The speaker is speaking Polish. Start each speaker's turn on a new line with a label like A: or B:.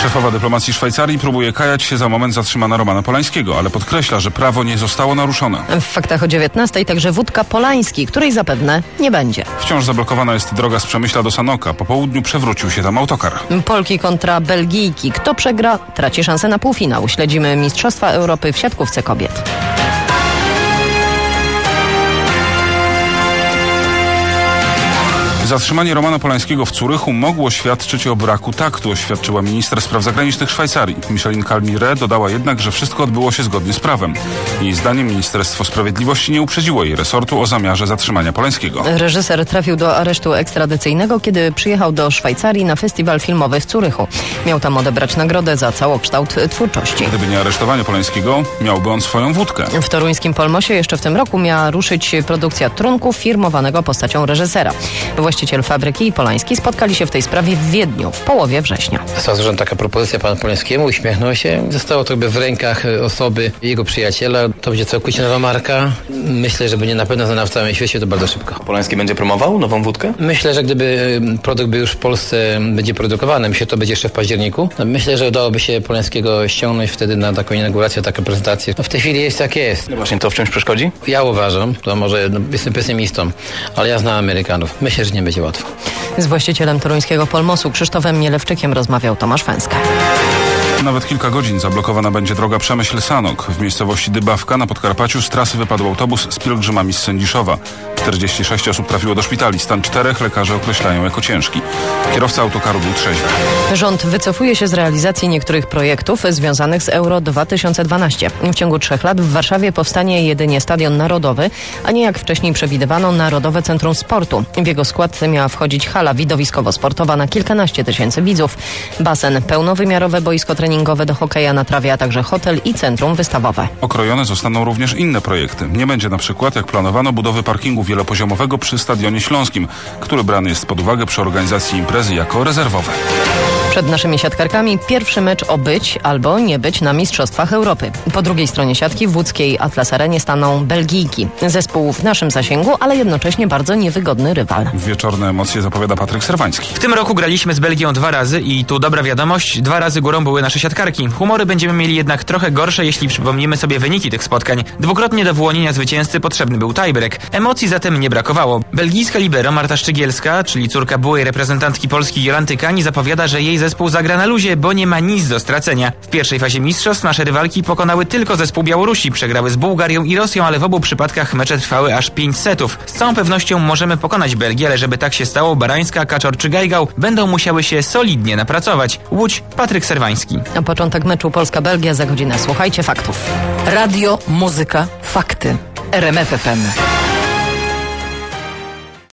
A: Szefowa dyplomacji Szwajcarii próbuje kajać się za moment zatrzymania Romana Polańskiego, ale podkreśla, że prawo nie zostało naruszone.
B: W faktach o 19:00 także wódka Polański, której zapewne nie będzie.
A: Wciąż zablokowana jest droga z Przemyśla do Sanoka. Po południu przewrócił się tam autokar.
B: Polki kontra Belgijki. Kto przegra, traci szansę na półfinał. Śledzimy Mistrzostwa Europy w siatkówce kobiet.
A: Zatrzymanie Romana Polańskiego w Zurychu mogło świadczyć o braku taktu, oświadczyła minister spraw zagranicznych Szwajcarii. Micheline Calmire dodała jednak, że wszystko odbyło się zgodnie z prawem. Jej zdaniem Ministerstwo Sprawiedliwości nie uprzedziło jej resortu o zamiarze zatrzymania Polańskiego.
B: Reżyser trafił do aresztu ekstradycyjnego, kiedy przyjechał do Szwajcarii na festiwal filmowy w Zurychu. Miał tam odebrać nagrodę za całokształt twórczości.
A: Gdyby nie aresztowanie Polańskiego, miałby on swoją wódkę.
B: W toruńskim Polmosie jeszcze w tym roku miała ruszyć produkcja trunku firmowanego postacią reżysera. Właściciel fabryki i Polański spotkali się w tej sprawie w Wiedniu w połowie września.
C: Została złożona taka propozycja panu Polańskiemu, uśmiechnął się. Zostało to w rękach osoby, jego przyjaciela. To będzie całkowicie nowa marka. Myślę, że będzie na pewno znana w całym świecie, to bardzo szybko.
D: Polański będzie promował nową wódkę?
C: Myślę, że gdyby produkt był już w Polsce będzie produkowany, myślę, że to będzie jeszcze w październiku. Myślę, że udałoby się Polańskiego ściągnąć wtedy na taką inaugurację, taką prezentację. W tej chwili jest jak jest.
D: No właśnie to w czymś przeszkodzi?
C: Ja uważam, to może jestem pesymistą, ale ja znam Amerykanów. Myślę, że nie będzie łatwo.
B: Z właścicielem toruńskiego Polmosu Krzysztofem Mielewczykiem rozmawiał Tomasz Fęska.
A: Nawet kilka godzin zablokowana będzie droga Przemyśl-Sanok. W miejscowości Dybawka na Podkarpaciu z trasy wypadł autobus z pielgrzymami z Sędziszowa. 46 osób trafiło do szpitali. Stan 4 lekarze określają jako ciężki. Kierowca autokaru był trzeźwy.
B: Rząd wycofuje się z realizacji niektórych projektów związanych z Euro 2012. W ciągu 3 lat w Warszawie powstanie jedynie Stadion Narodowy, a nie jak wcześniej przewidywano Narodowe Centrum Sportu. W jego skład miała wchodzić hala widowiskowo-sportowa na kilkanaście tysięcy widzów, basen, pełnowymiarowe boisko treningowe do hokeja na trawie, a także hotel i centrum wystawowe.
A: Okrojone zostaną również inne projekty. Nie będzie na przykład, jak planowano, budowy parkingu wielopoziomowego przy Stadionie Śląskim, który brany jest pod uwagę przy organizacji imprezy jako rezerwowe.
B: Przed naszymi siatkarkami pierwszy mecz o być albo nie być na Mistrzostwach Europy. Po drugiej stronie siatki w łódzkiej Atlas Arenie staną Belgijki. Zespół w naszym zasięgu, ale jednocześnie bardzo niewygodny rywal.
A: Wieczorne emocje zapowiada Patryk Serwański.
E: W tym roku graliśmy z Belgią 2 razy i tu dobra wiadomość, 2 razy górą były nasze siatkarki. Humory będziemy mieli jednak trochę gorsze, jeśli przypomnimy sobie wyniki tych spotkań. Dwukrotnie do wyłonienia zwycięzcy potrzebny był tiebreak. Emocji zatem nie brakowało. Belgijska libero Marta Szczygielska, czyli córka byłej reprezentantki Polski Jolanty Kani, zapowiada, że jej zespół zagra na luzie, bo nie ma nic do stracenia. W pierwszej fazie mistrzostw nasze rywalki pokonały tylko zespół Białorusi, przegrały z Bułgarią i Rosją, ale w obu przypadkach mecze trwały aż 5 setów. Z całą pewnością możemy pokonać Belgię, ale żeby tak się stało, Barańska, Kaczor czy Gajgał będą musiały się solidnie napracować. Łódź, Patryk Serwański.
B: Na początek meczu Polska-Belgia za godzinę. Słuchajcie faktów.
F: Radio, muzyka, fakty. RMF FM.